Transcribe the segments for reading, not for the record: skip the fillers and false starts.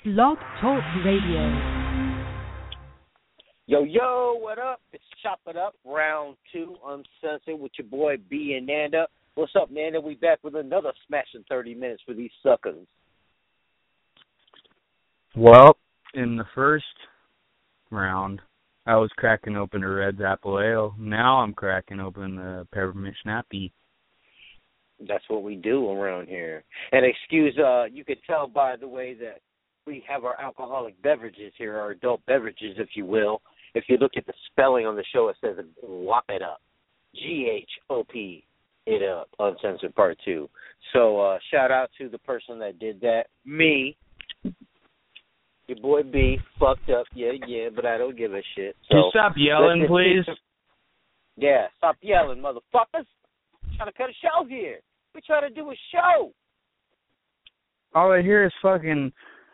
Blog Talk Radio. Yo, yo, what up? It's Chop It Up, round 2, Uncensored, with your boy B and Nanda. What's up, Nanda? We back with another smashing 30 minutes for these suckers. Well, in the first round, I was cracking open a Red's Apple Ale. Now I'm cracking open the Peppermint Snappy. That's what we do around here. And you could tell by the way that we have our alcoholic beverages here, our adult beverages, if you will. If you look at the spelling on the show, it says Whop It Up. G-H-O-P It Up, Uncensored Part 2. So shout out to the person that did that. Me. Your boy B, fucked up, yeah, but I don't give a shit. So, can you stop yelling, please? Yeah, stop yelling, motherfuckers. I'm trying to cut a show here. We're trying to do a show. All I hear is fucking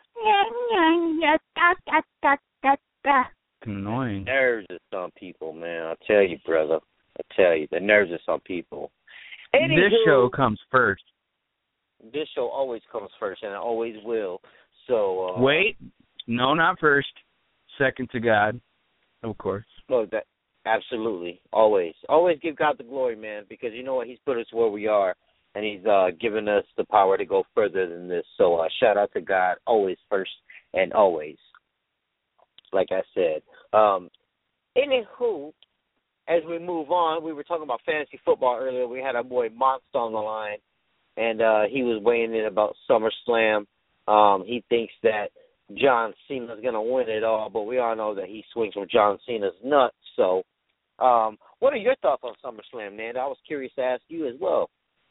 annoying. Nerves of some people, man. I tell you, brother. I tell you, the nerves of some people. Anywho, this show comes first. This show always comes first, and it always will. So wait, no, not first. Second to God, of course. No, that absolutely, always give God the glory, man, because you know what? He's put us where we are, and He's given us the power to go further than this. So shout out to God, always first and always. Like I said. Anywho, as we move on, we were talking about fantasy football earlier. We had our boy Monster on the line, and he was weighing in about SummerSlam. He thinks that John Cena's going to win it all, but we all know that he swings from John Cena's nuts. So what are your thoughts on SummerSlam, Nanda? I was curious to ask you as well.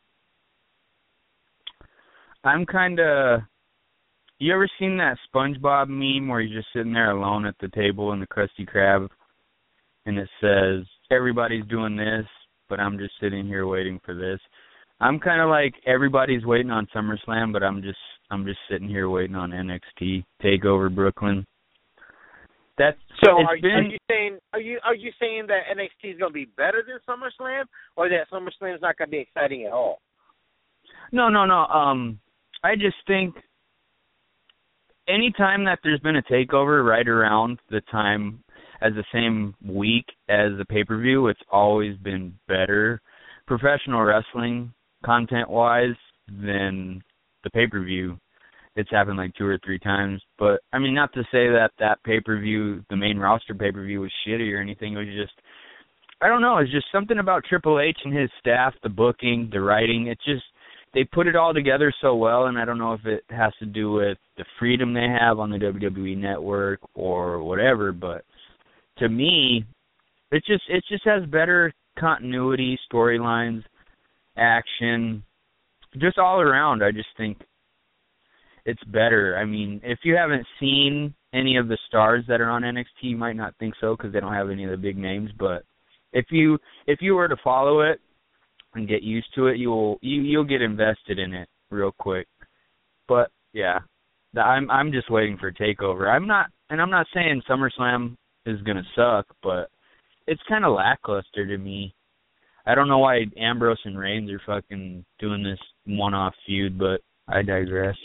I'm kind of... You ever seen that SpongeBob meme where you're just sitting there alone at the table in the Krusty Krab, and it says, everybody's doing this, but I'm just sitting here waiting for this? I'm kind of like everybody's waiting on SummerSlam, but I'm just sitting here waiting on NXT TakeOver Brooklyn. Are you saying that NXT is going to be better than SummerSlam, or that SummerSlam is not going to be exciting at all? No. I just think anytime that there's been a takeover right around the time as the same week as the pay-per-view, it's always been better professional wrestling content-wise than the pay-per-view. It's happened like 2 or 3 times. But, I mean, not to say that pay-per-view, the main roster pay-per-view, was shitty or anything. It was just, I don't know, it's just something about Triple H and his staff, the booking, the writing. It's just, they put it all together so well, and I don't know if it has to do with the freedom they have on the WWE Network or whatever, but to me, it just has better continuity, storylines, action, just all around. I just think it's better. I mean, if you haven't seen any of the stars that are on NXT, you might not think so because they don't have any of the big names, but if you were to follow it and get used to it, you'll get invested in it real quick. But yeah, I'm just waiting for TakeOver. I'm not saying SummerSlam is gonna suck, but it's kind of lackluster to me. I don't know why Ambrose and Reigns are fucking doing this one-off feud, but I digress.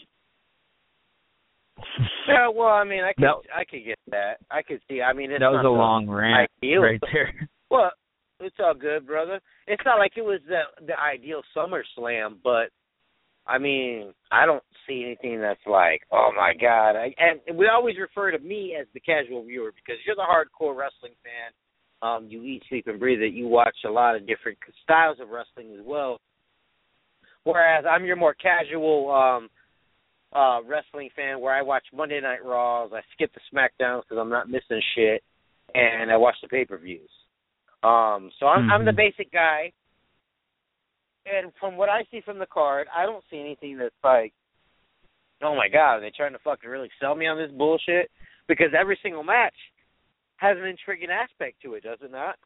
Yeah, well, I mean, I could get that. I could see. I mean, that was a long rant right there. Well, it's all good, brother. It's not like it was the ideal SummerSlam, but, I mean, I don't see anything that's like, oh, my God. And we always refer to me as the casual viewer because you're the hardcore wrestling fan. You eat, sleep, and breathe it. You watch a lot of different styles of wrestling as well, whereas I'm your more casual wrestling fan where I watch Monday Night Raws, I skip the SmackDowns because I'm not missing shit, and I watch the pay-per-views. So I'm the basic guy, and from what I see from the card, I don't see anything that's like, oh my God, are they trying to fucking really sell me on this bullshit? Because every single match has an intriguing aspect to it, does it not?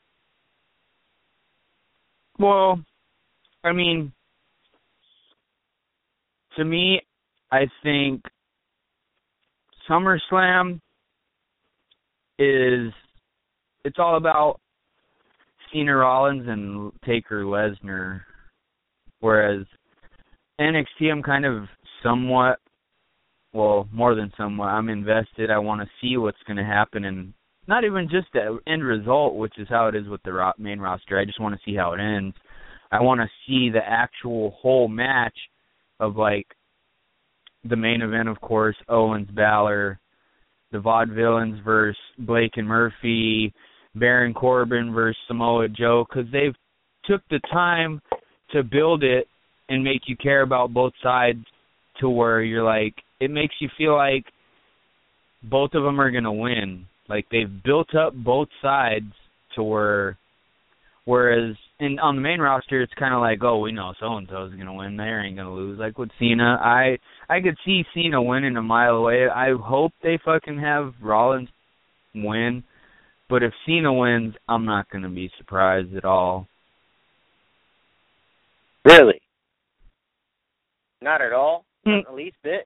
Well, I mean, to me, I think SummerSlam it's all about Cena Rollins and Taker Lesnar, whereas NXT I'm kind of somewhat well, more than somewhat. I'm invested. I want to see what's going to happen, and not even just the end result, which is how it is with the main roster. I just want to see how it ends. I want to see the actual whole match of, like, the main event, of course, Owens, Balor, the Vaudevillains versus Blake and Murphy, Baron Corbin versus Samoa Joe, because they've took the time to build it and make you care about both sides to where you're like, it makes you feel like both of them are going to win. Like, they've built up both sides to whereas on the main roster, it's kind of like, oh, we know so-and-so's going to win. They ain't going to lose. Like with Cena, I could see Cena winning a mile away. I hope they fucking have Rollins win. But if Cena wins, I'm not going to be surprised at all. Really? Not at all? Not the least bit?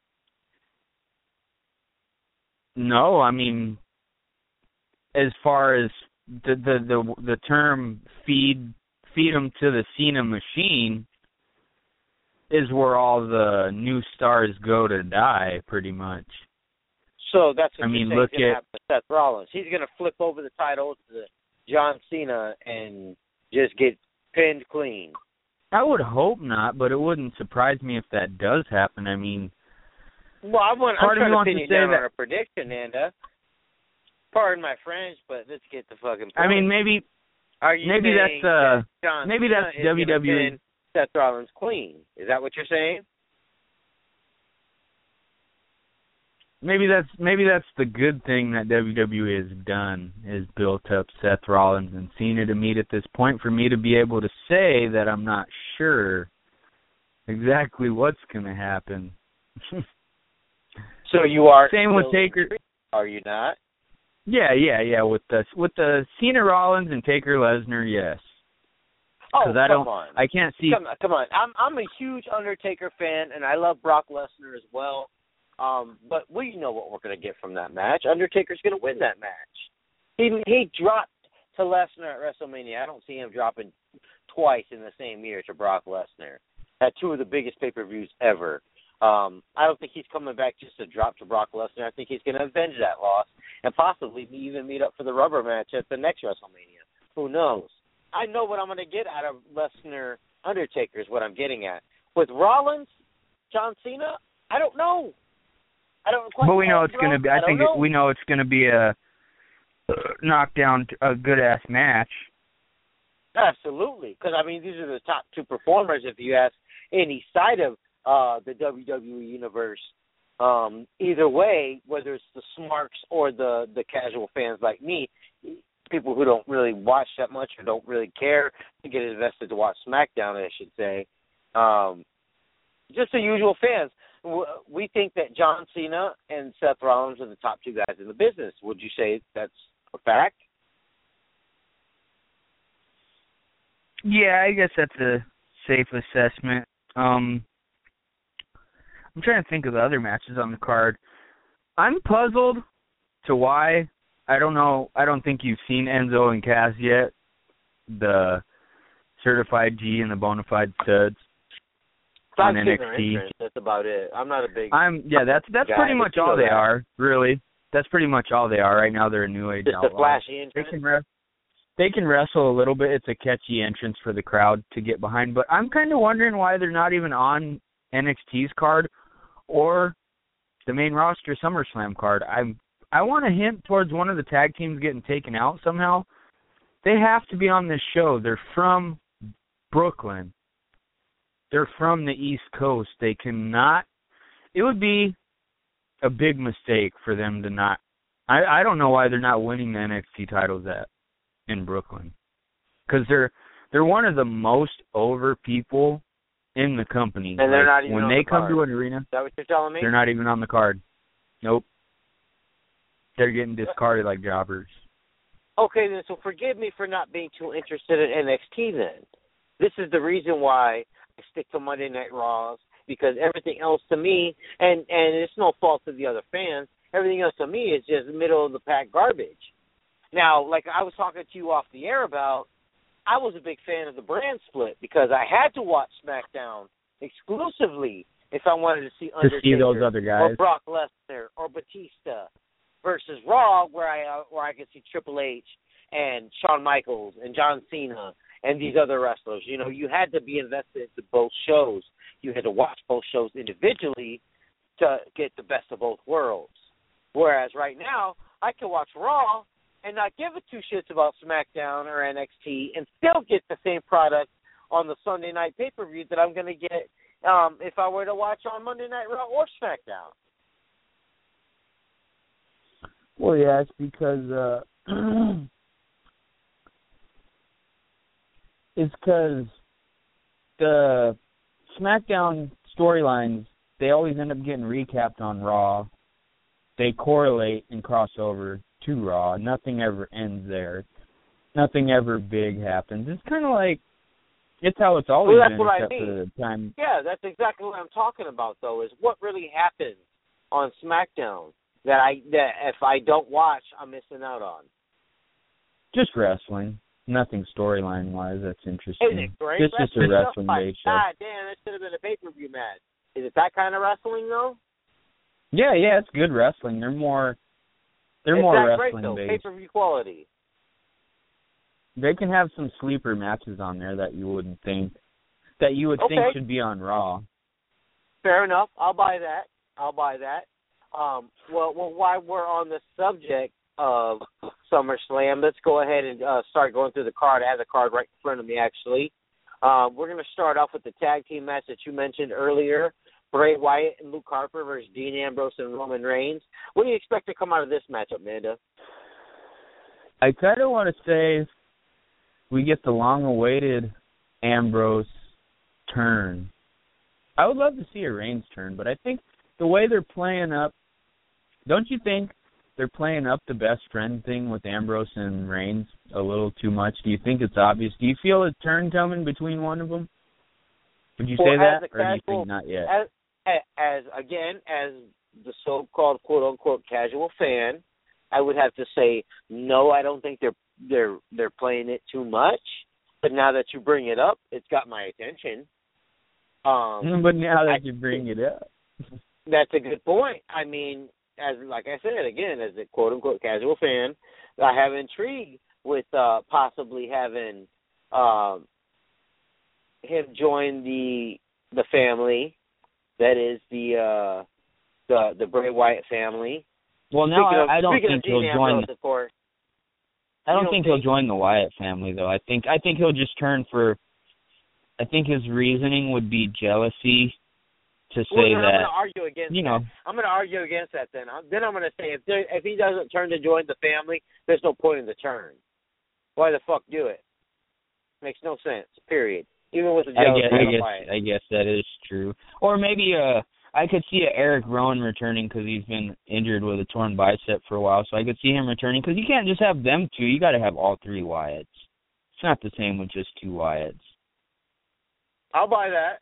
No, I mean, as far as the term feed them to the Cena machine is where all the new stars go to die, pretty much. So that's what you're saying look is going to happen to Seth Rollins. He's going to flip over the title to John Cena and just get pinned clean. I would hope not, but it wouldn't surprise me if that does happen. I mean, well, I'm trying to pin you down on a prediction, Nanda. Pardon my French, but let's get the fucking point. I mean, maybe that's WWE. Seth Rollins clean. Is that what you're saying? Maybe that's the good thing that WWE has done, is built up Seth Rollins and Cena to meet at this point for me to be able to say that I'm not sure exactly what's going to happen. So you are same with Taker, are you not? Yeah. With the Cena Rollins and Taker Lesnar, yes. Oh, come on! I can't see. Come on! I'm a huge Undertaker fan, and I love Brock Lesnar as well. But we know what we're going to get from that match. Undertaker's going to win that match. He dropped to Lesnar at WrestleMania. I don't see him dropping twice in the same year to Brock Lesnar at two of the biggest pay-per-views ever. I don't think he's coming back just to drop to Brock Lesnar. I think he's going to avenge that loss and possibly even meet up for the rubber match at the next WrestleMania. Who knows? I know what I'm going to get out of Lesnar Undertaker is what I'm getting at. With Rollins, John Cena, I don't know. I don't quite. But we know it's going to be. I think we know it's going to be a knockdown, a good ass match. Absolutely, because I mean these are the top two performers. If you ask any side of the WWE universe, either way, whether it's the smarks or the casual fans like me, people who don't really watch that much or don't really care to get invested to watch SmackDown, I should say, just the usual fans. We think that John Cena and Seth Rollins are the top two guys in the business. Would you say that's a fact? Yeah, I guess that's a safe assessment. I'm trying to think of the other matches on the card. I'm puzzled to why. I don't know. I don't think you've seen Enzo and Cass yet, the Certified G and the Bonafide Studs. On NXT. That's about it. I'm not a big. That's pretty much all they are. Really, that's pretty much all they are right now. They're a new age outlaw. Just a flashy entrance. They can wrestle a little bit. It's a catchy entrance for the crowd to get behind. But I'm kind of wondering why they're not even on NXT's card or the main roster SummerSlam card. I want a hint towards one of the tag teams getting taken out somehow. They have to be on this show. They're from Brooklyn. They're from the East Coast. They cannot. It would be a big mistake for them to not. I don't know why they're not winning the NXT titles in Brooklyn, because they're one of the most over people in the company. And they're not even when on they the come card. to an arena. Is that what you're telling me? They're not even on the card. Nope. They're getting discarded like jobbers. Okay, then, so forgive me for not being too interested in NXT then. This is the reason why I stick to Monday Night Raws, because everything else to me, and it's no fault to the other fans, everything else to me is just middle-of-the-pack garbage. Now, like I was talking to you off the air about, I was a big fan of the brand split because I had to watch SmackDown exclusively if I wanted to see to Undertaker see those other guys, or Brock Lesnar or Batista, versus Raw, where I could see Triple H and Shawn Michaels and John Cena and these other wrestlers. You know, you had to be invested into both shows. You had to watch both shows individually to get the best of both worlds. Whereas right now, I can watch Raw and not give a two shits about SmackDown or NXT and still get the same product on the Sunday night pay-per-view that I'm going to get if I were to watch on Monday Night Raw or SmackDown. Well, yeah, it's because the SmackDown storylines, they always end up getting recapped on Raw. They correlate and cross over to Raw. Nothing ever ends there. Nothing ever big happens. It's kind of like, it's how it's always been, except for the time. Yeah, that's exactly what I'm talking about, though, is what really happens on SmackDown that if I don't watch, I'm missing out on. Just wrestling. Nothing storyline-wise that's interesting. Isn't it great? It's just a wrestling-based show. God damn, that should have been a pay-per-view match. Is it that kind of wrestling, though? Yeah, it's good wrestling. They're more wrestling-based. Pay-per-view quality. They can have some sleeper matches on there that you would think should be on Raw. Fair enough. I'll buy that. Well, while we're on the subject of SummerSlam, let's go ahead and start going through the card. I have the card right in front of me, actually. We're going to start off with the tag team match that you mentioned earlier. Bray Wyatt and Luke Harper versus Dean Ambrose and Roman Reigns. What do you expect to come out of this matchup, Amanda? I kind of want to say we get the long-awaited Ambrose turn. I would love to see a Reigns turn, but I think the way they're playing up, don't you think they're playing up the best friend thing with Ambrose and Reigns a little too much? Do you think it's obvious? Do you feel a turn coming between one of them? Would you say that, or do you think not yet? As the so-called quote-unquote casual fan, I would have to say no. I don't think they're playing it too much. But now that you bring it up, it's got my attention. But now that you bring it up, that's a good point. I mean, like I said again, as a quote-unquote casual fan, I have intrigue with possibly having him join the family. That is the Bray Wyatt family. Well, now I don't think he'll join. I don't think he'll join the Wyatt family, though. I think he'll just turn for. I think his reasoning would be jealousy to say that. I'm going to argue against that. I'm going to argue against that. Then I'm going to say if he doesn't turn to join the family, there's no point in the turn. Why the fuck do it? Makes no sense. Period. Even with the jealousy. I guess that is true. Or maybe I could see Eric Rowan returning because he's been injured with a torn bicep for a while. So I could see him returning because you can't just have them two. You got to have all three Wyatts. It's not the same with just two Wyatts. I'll buy that.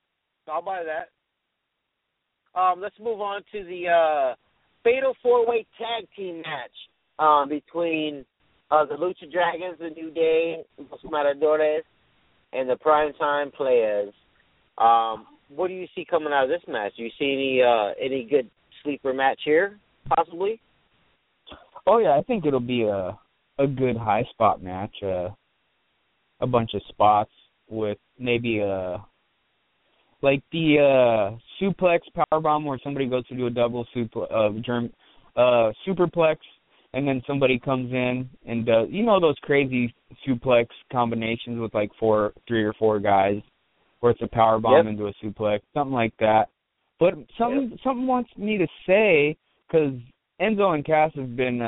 Let's move on to the Fatal 4-Way Tag Team match between the Lucha Dragons, the New Day, Los Matadores, and the Primetime Players. What do you see coming out of this match? Do you see any good sleeper match here, possibly? Oh, yeah, I think it'll be a good high spot match, a bunch of spots with maybe like the suplex powerbomb where somebody goes to do a double superplex, and then somebody comes in and does, those crazy suplex combinations with like 3 or 4 guys, where it's a powerbomb into a suplex, something like that. But something wants me to say, because Enzo and Cass have been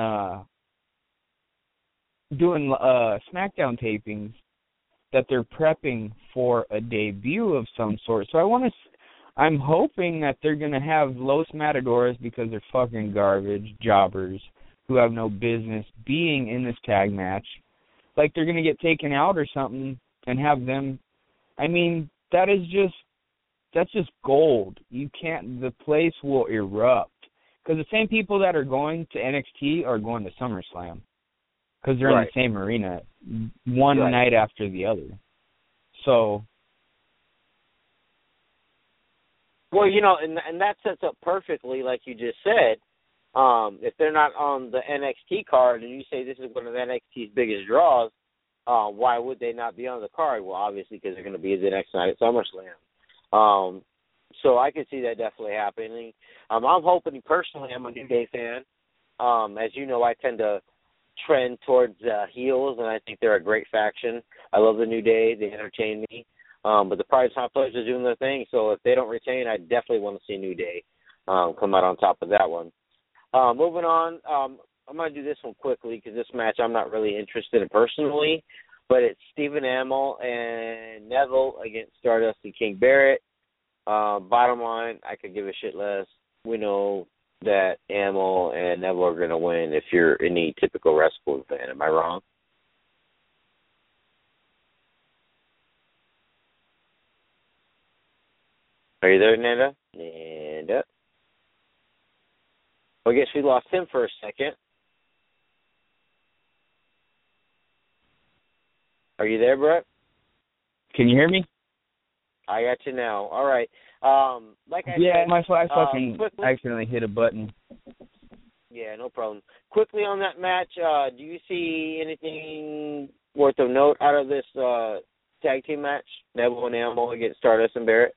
doing SmackDown tapings, that they're prepping for a debut of some sort. So I'm hoping that they're going to have Los Matadores, because they're fucking garbage jobbers who have no business being in this tag match. Like they're going to get taken out or something and have them. I mean, that's just gold. You can't, the place will erupt. Because the same people that are going to NXT are going to SummerSlam. Because they're in the same arena, one night after the other. So, Well, and that sets up perfectly, like you just said. If they're not on the NXT card, and you say this is one of NXT's biggest draws, why would they not be on the card? Well, obviously because they're going to be the next night at SummerSlam. So I could see that definitely happening. I'm hoping, personally, I'm a New Day fan. As you know, I tend to trend towards heels, and I think they're a great faction. I love the New Day. They entertain me. But the Private Time players are doing their thing, so if they don't retain, I definitely want to see New Day come out on top of that one. Moving on, I'm going to do this one quickly because this match I'm not really interested in personally, but it's Stephen Amell and Neville against Stardust and King Barrett. Bottom line, I could give a shit less. We know that Amell and Neville are going to win if you're any typical wrestling fan. Am I wrong? Are you there, Nanda? Nanda? Well, I guess we lost him for a second. Are you there, Brett? Can you hear me? I got you now. All right. Like I said, my fucking accidentally hit a button. Yeah, no problem. Quickly on that match, do you see anything worth of note out of this tag team match? Neville and Amell against Stardust and Barrett?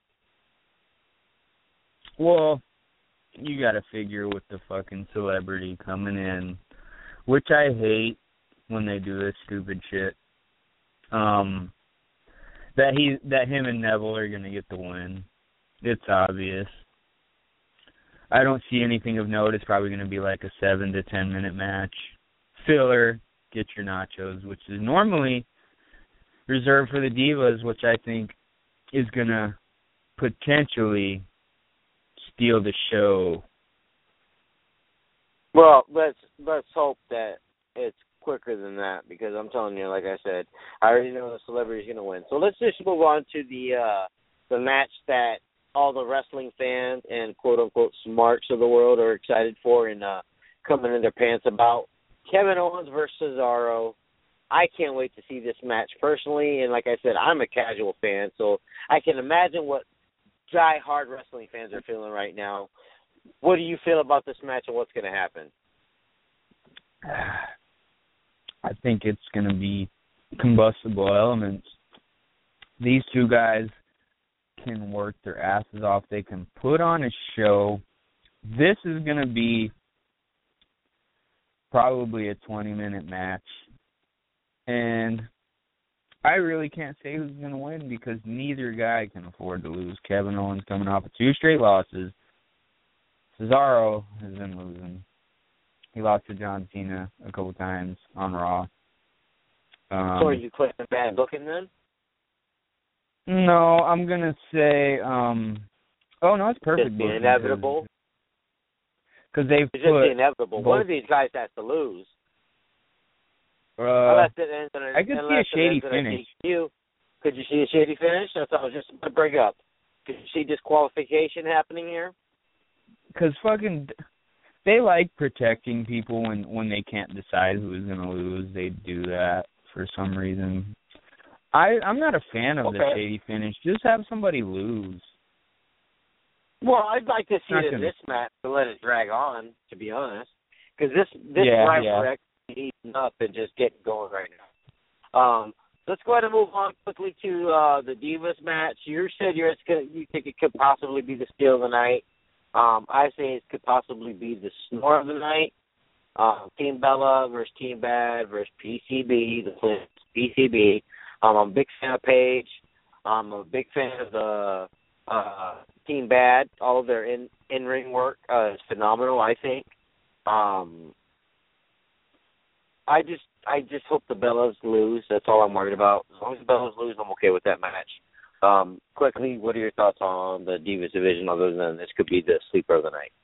Well, you got to figure with the fucking celebrity coming in, which I hate when they do this stupid shit. That him and Neville are gonna get the win. It's obvious. I don't see anything of note. It's probably gonna be like a 7 to 10 minute match. Filler, get your nachos, which is normally reserved for the Divas, which I think is gonna potentially steal the show. Well, let's hope that it's quicker than that, because I'm telling you, like I said, I already know the celebrity's going to win. So let's just move on to the match that all the wrestling fans and quote-unquote smarts of the world are excited for and coming in their pants about. Kevin Owens versus Cesaro. I can't wait to see this match personally, and like I said, I'm a casual fan, so I can imagine what die-hard wrestling fans are feeling right now. What do you feel about this match and what's going to happen? I think it's going to be combustible elements. These two guys can work their asses off. They can put on a show. This is going to be probably a 20-minute match. And I really can't say who's going to win because neither guy can afford to lose. Kevin Owens coming off of 2 straight losses. Cesaro has been losing. He lost to John Cena a couple times on Raw. So are you putting a bad booking then? No, I'm going to say, no, it's perfect. It's inevitable. Because they've it's just inevitable. One of these guys has to lose. I could see a shady finish. Could you see a shady finish? That's what I was just going to bring up. Could you see disqualification happening here? Because they like protecting people when they can't decide who's going to lose. They do that for some reason. I'm not a fan of the shady finish. Just have somebody lose. Well, I'd like to see it in this match to let it drag on, to be honest. Because this rivalry is eating up and just getting going right now. Let's go ahead and move on quickly to the Divas match. You said you think it could possibly be the steal of the night. I say it could possibly be the snore of the night. Team Bella versus Team Bad versus PCB, the Clint's PCB. I'm a big fan of Paige. I'm a big fan of the Team Bad. All of their in-ring work is phenomenal, I think. I just hope the Bellas lose. That's all I'm worried about. As long as the Bellas lose, I'm okay with that match. Quickly, what are your thoughts on the Divas division other than this could be the sleeper of the night?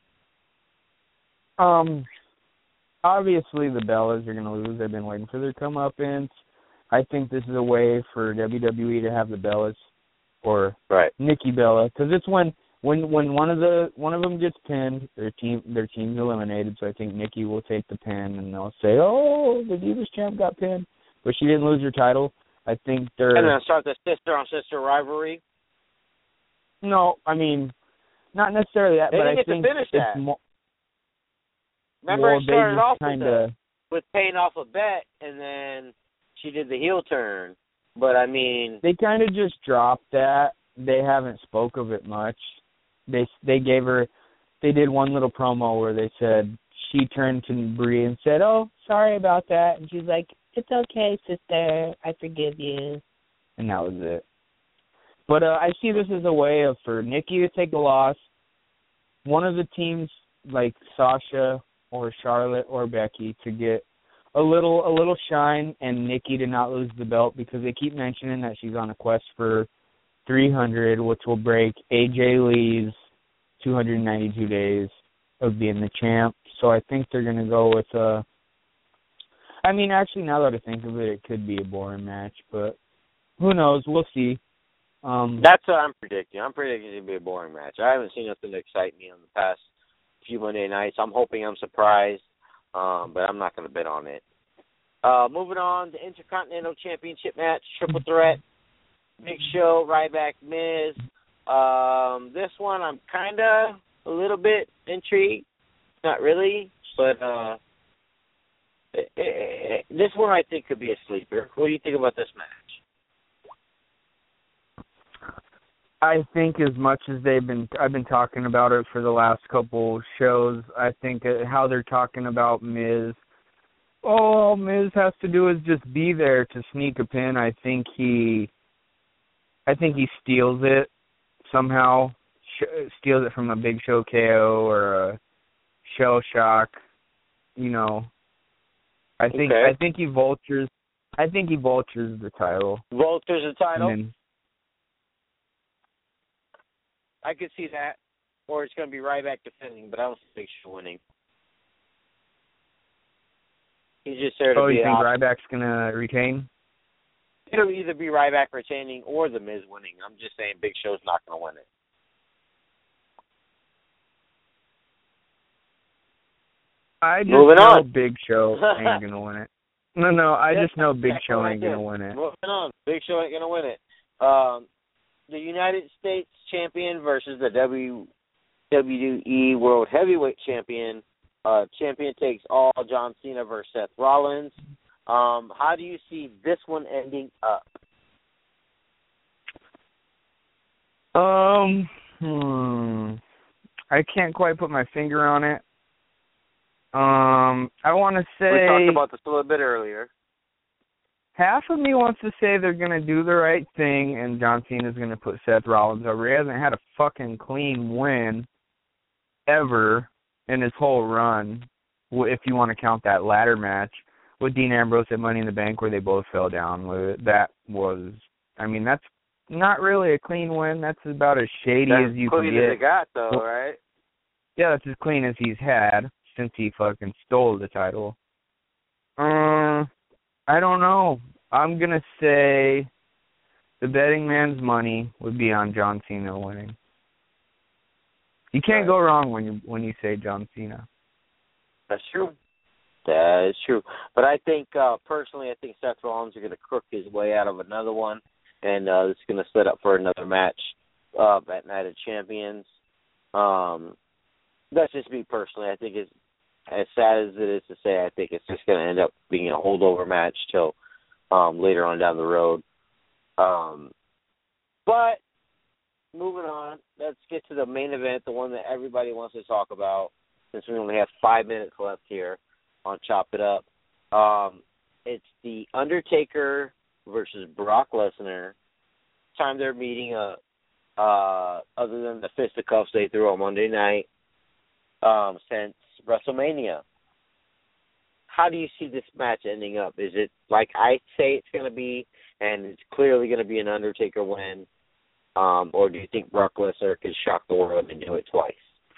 Obviously the Bellas are going to lose. They've been waiting for their comeuppance. I think this is a way for WWE to have the Bellas or Nikki Bella, because it's when one of them gets pinned, their team's eliminated. So I think Nikki will take the pin and they'll say, "Oh, the Divas champ got pinned, but she didn't lose her title." I think they're... And then start the sister-on-sister rivalry? No, I mean, Not necessarily that, They but didn't I get to think finish it's that. more. Remember, Well, it they started just off kind of. with paying off a bet, and then she did the heel turn. But I mean, They kind of just dropped that. They haven't spoke of it much. They gave her. They did one little promo where they said she turned to Brie and said, "Oh, sorry about that," and she's like, "It's okay, sister. I forgive you." And that was it. But I see this as a way for Nikki to take a loss. One of the teams, like Sasha or Charlotte or Becky, to get a little shine, and Nikki to not lose the belt, because they keep mentioning that she's on a quest for 300, which will break AJ Lee's 292 days of being the champ. So I think they're going to go with I mean, actually, now that I think of it, it could be a boring match, but who knows? We'll see. That's what I'm predicting. I'm predicting it to be a boring match. I haven't seen nothing to excite me on the past few Monday nights. I'm hoping I'm surprised, but I'm not going to bet on it. Moving on, the Intercontinental Championship match, Triple Threat, Big Show, Ryback, Miz. This one I'm kind of a little bit intrigued. Not really, but this one I think could be a sleeper. What do you think about this match? I think as much as I've been talking about it for the last couple shows, I think how they're talking about Miz, all Miz has to do is just be there to sneak a pin. I think he steals it somehow, steals it from a Big Show KO or a Shell Shock, you know. I think he vultures the title. Vultures the title? And then, I could see that. Or it's going to be Ryback defending, but I don't see Big Show winning. He's just there to be you think Ryback's going to retain? It'll either be Ryback retaining or The Miz winning. I'm just saying Big Show's not going to win it. I just Moving know on. Big Show ain't going to win it. No, I just know Big Show ain't going to win it. Moving on. Big Show ain't going to win it. The United States Champion versus the WWE World Heavyweight Champion. Champion takes all. John Cena versus Seth Rollins. How do you see this one ending up? I can't quite put my finger on it. I want to say... We talked about this a little bit earlier. Half of me wants to say they're going to do the right thing and John Cena's going to put Seth Rollins over. He hasn't had a fucking clean win ever in his whole run, if you want to count that ladder match with Dean Ambrose at Money in the Bank where they both fell down. That was, I mean, that's not really a clean win. That's about as shady as you can get. That's clean as it got, though, right? Yeah, that's as clean as he's had since he fucking stole the title. I don't know. I'm going to say the betting man's money would be on John Cena winning. You can't go wrong when you say John Cena. That's true. That is true. But I think, personally, I think Seth Rollins is going to crook his way out of another one, and it's going to set up for another match at Night of Champions. That's just me personally. I think it's, as sad as it is to say, I think it's just going to end up being a holdover match till later on down the road. But moving on, let's get to the main event, the one that everybody wants to talk about, since we only have 5 minutes left here on Chop It Up. It's The Undertaker versus Brock Lesnar. Time they're meeting, other than the fisticuffs they threw on Monday night, since WrestleMania. How do you see this match ending up? Is it like I say it's going to be, and it's clearly going to be an Undertaker win, or do you think Brock Lesnar could shock the world and do it twice?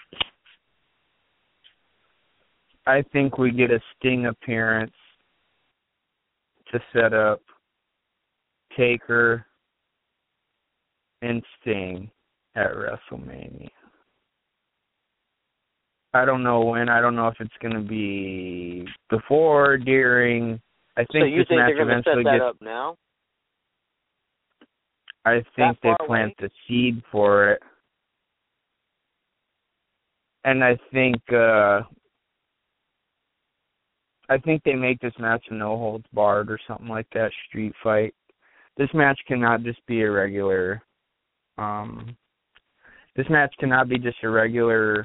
I think we get a Sting appearance to set up Taker and Sting at WrestleMania. I don't know when. I don't know if it's going to be before, during. I think so you this think match they're going to set eventually that up now? I think they plant the seed for it. And I think they make this match a no holds barred or something like that, street fight. This match cannot just be a regular. This match cannot be just a regular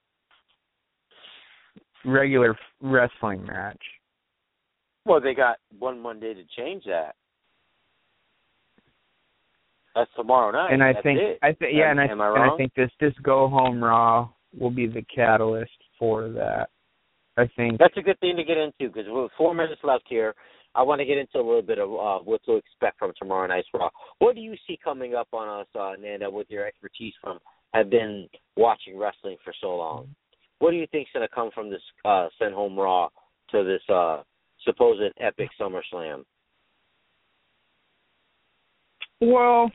wrestling match. Well, they got one Monday to change that. That's tomorrow night. And I That's think, it. Am I wrong? I think this Go Home Raw will be the catalyst for that. I think that's a good thing to get into because with 4 minutes left here, I want to get into a little bit of what to expect from tomorrow night's Raw. What do you see coming up on us, Nanda, with your expertise from have been watching wrestling for so long? What do you think is going to come from this Send Home Raw to this supposed epic SummerSlam? Well,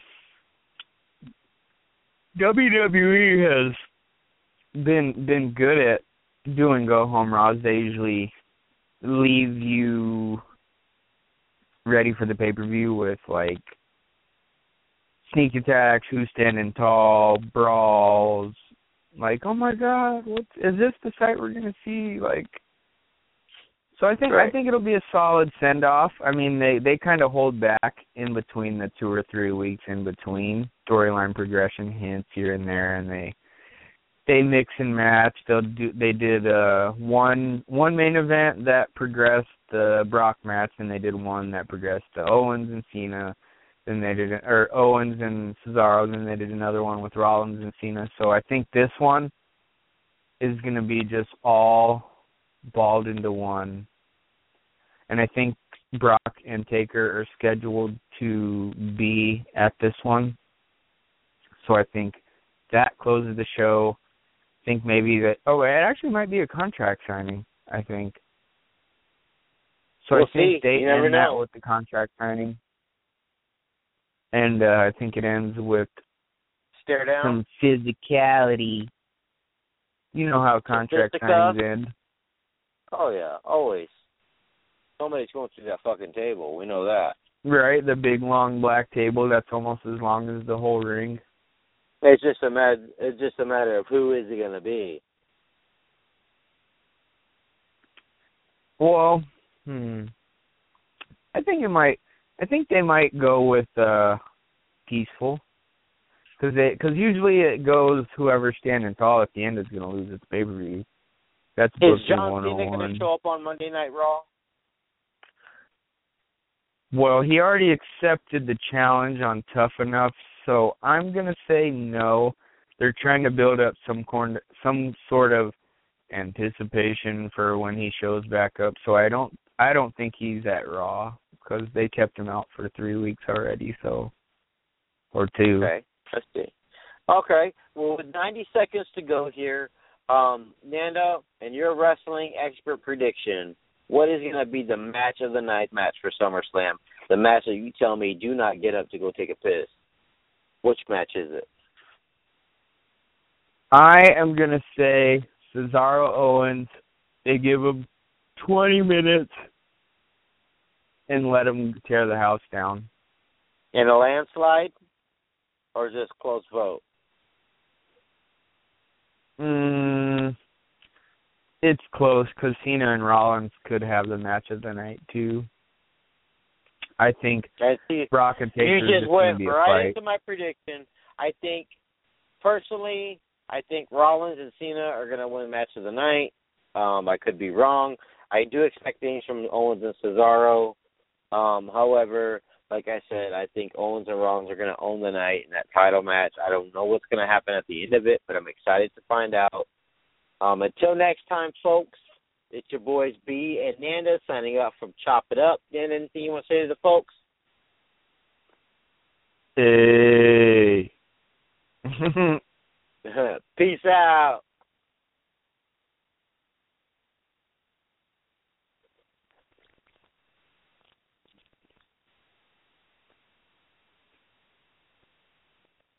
WWE has been good at doing Go Home Raws. They usually leave you ready for the pay-per-view with, like, sneak attacks, who's standing tall, brawls. Like, oh, my God, is this the sight we're going to see? Like, so I think it'll be a solid send-off. I mean, they kind of hold back in between the 2 or 3 weeks in between storyline progression, hints here and there, and they mix and match. They did one main event that progressed the Brock match, and they did one that progressed to Owens and Cena. Then they did Owens and Cesaro. Then they did another one with Rollins and Cena. So I think this one is going to be just all balled into one. And I think Brock and Taker are scheduled to be at this one. So I think that closes the show. I think maybe it actually might be a contract signing, I think. So we'll I think see. they end that with the contract signing. And I think it ends with stare down, some physicality. You know how contract signings end. Oh, yeah, always. Somebody's going through that fucking table. We know that. Right, the big, long black table that's almost as long as the whole ring. It's just a matter of who is it going to be. Well, I think they might go with Peaceful, because usually it goes whoever's standing tall at the end is going to lose its pay-per-view. That's Is John Cena going to show up on Monday Night Raw? Well, he already accepted the challenge on Tough Enough, so I'm going to say no. They're trying to build up some sort of anticipation for when he shows back up. So I don't think he's at Raw because they kept him out for 3 weeks already, or 2. Okay, let's see. Okay, well, with 90 seconds to go here, Nando, and your wrestling expert prediction, what is going to be the match of the night match for SummerSlam? The match that you tell me do not get up to go take a piss. Which match is it? I am going to say Cesaro Owens. They give him 20 minutes and let him tear the house down. In a landslide? Or just close vote? It's close because Cena and Rollins could have the match of the night too. I think Brock and Taker you just went right into my prediction. I think Rollins and Cena are going to win match of the night. I could be wrong. I do expect things from Owens and Cesaro. However, like I said, I think Owens and Rollins are going to own the night in that title match. I don't know what's going to happen at the end of it, but I'm excited to find out. Until next time, folks, it's your boys B and Nanda signing off from Chop It Up. Nanda, anything you want to say to the folks? Hey. Peace out.